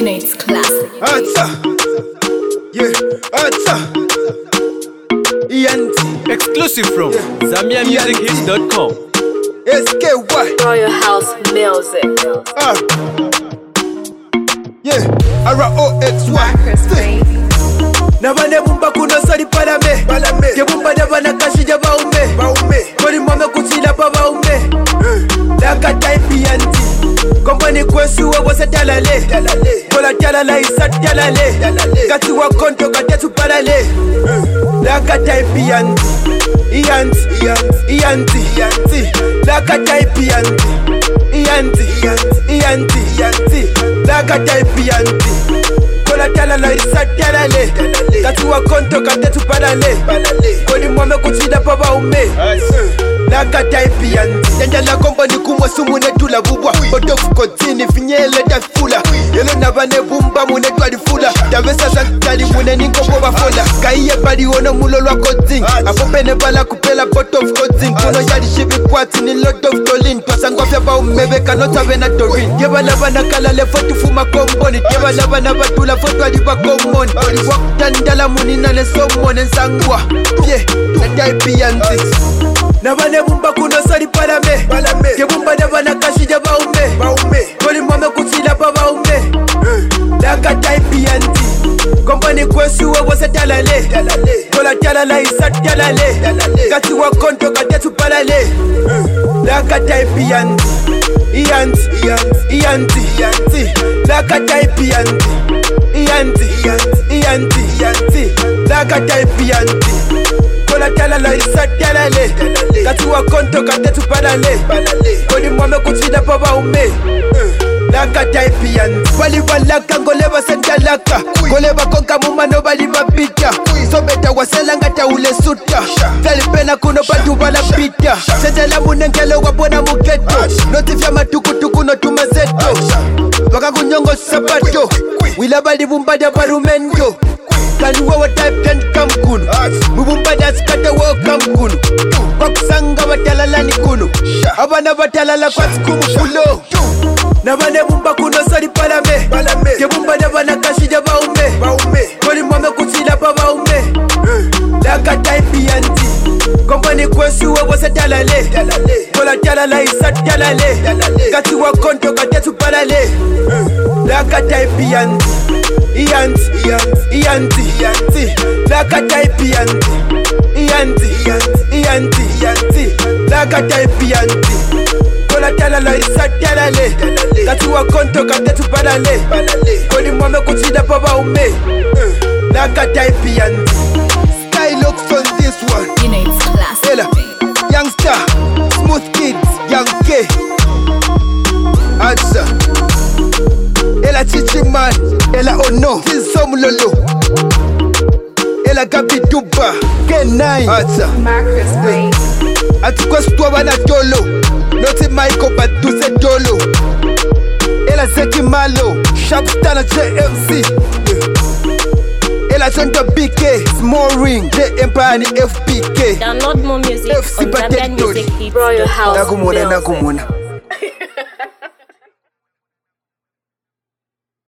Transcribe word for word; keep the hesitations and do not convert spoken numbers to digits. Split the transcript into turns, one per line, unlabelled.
know it's classic.
Answer. Yeah, answer. E N T.
Exclusive from
Yeah.
Zambia Music Hits dot com.
S K Y.
Royal House Music.
Ah. Yeah, R O X Y. Nabane bumba kuno sali palame. Palame. Ke bumba dabana kashi jaba ume. Ba ume. Kori mame kutila pa ba ume. Laka type E N T. Kompani kwesu wa wasa talale. Talale. Kola talala isa talale. Talale. Kati wa konto katetu palale. Laka type E N T. E N T. E N T. E N T. Laka type E N T. E N T. E N T. E N T. Laka type E N T. Kola talala isa talale. Kati wa konto katetu palale. Koli mwame kutida pa ba ume. Laka type E N T. Janja la kombo ni kumwa sumu netula bubwa. Botofu kontini finyele da fula. Yelo nabane bumba mune twali fula. Davesa santali mune ninko boba fola. Kaiye pari ono mulo lwa kodzing. Afopene bala kupela botofu kodzing. Kuno yadi shibi kwati ni lot of dolin. Twasangwa fya ba umebe kanota vena torin. Yeba labana kalale fotu fuma komboni. Yeba labana batula fotu aliba komoni. Oli waktandala munina le somone nsangwa. Yeah, na type E N T. Nabane bumba kuno sali palame. Palame. Ke bumba dabana kashi jaba ume. Ba ume. Koli mwame kutila pa ba ume. Laka type E N T. Kompani kwesu wa wasa talale. Talale. Kola talala isa talale. Talale. Kati wa konto katetu palale. Laka type E N T. E N T. E N T. E N T. Laka type E N T. E N T. E N T. E N T. Laka type E N T. Kola talala isa talale. Kati wa konto katetu palale. Koli mwame kutida pa ba ume. Laka type E N T. Bali balaka ngoleba sentalaka. Ngoleba konka mumano bali bapita. Sobeta waselanga taule suta. Talipena kuno batu bala pita. Sejela munengelo wabona muketo. Notifya matukutuku no tumazeto. Waka kunyongo sabato. Wila bali bumbada barumendo. Kaluwa wa type ten kamkunu. Mubumbada skata wa kamkunu. Kwa kusanga watalala ni kunu. Abana watalala kwa skumu fulo. Nabane bumba kuno sali palame. Palame. Ke bumba dabana kashi jaba ume. Ba ume. Koli mwame kutila pa ba ume. Laka type E N T. Kompani kwesu wa wasa talale. Talale. Kola talala isa talale. Talale. Kati wa konto katetu palale. Laka type E N T. E N T. E N T. E N T. Laka type E N T. E N T. E N T. E N T. Laka type E N T. Kola talala isa talale. Kati wa konto katetu palale. Koli mwame kutida pa ba ume. Laka type E N T. Style looks on this one.
You know it's classic.
Ella, youngster, smooth kids, young K. Answer. Ella chichi man, Ella ono, Tisom lolo. Ella gabi duba, K nine. Answer.
Marcus Ray.
Atukwa wana tolo, noti Michael batuse tolo. Ella zeki malo, sharp star na J M C. Ella Tonto B K, small ring, J Empire ni F P K.
Download more music
F C
on Zambia Music Hits dot com.
Nakumuna, nakumuna.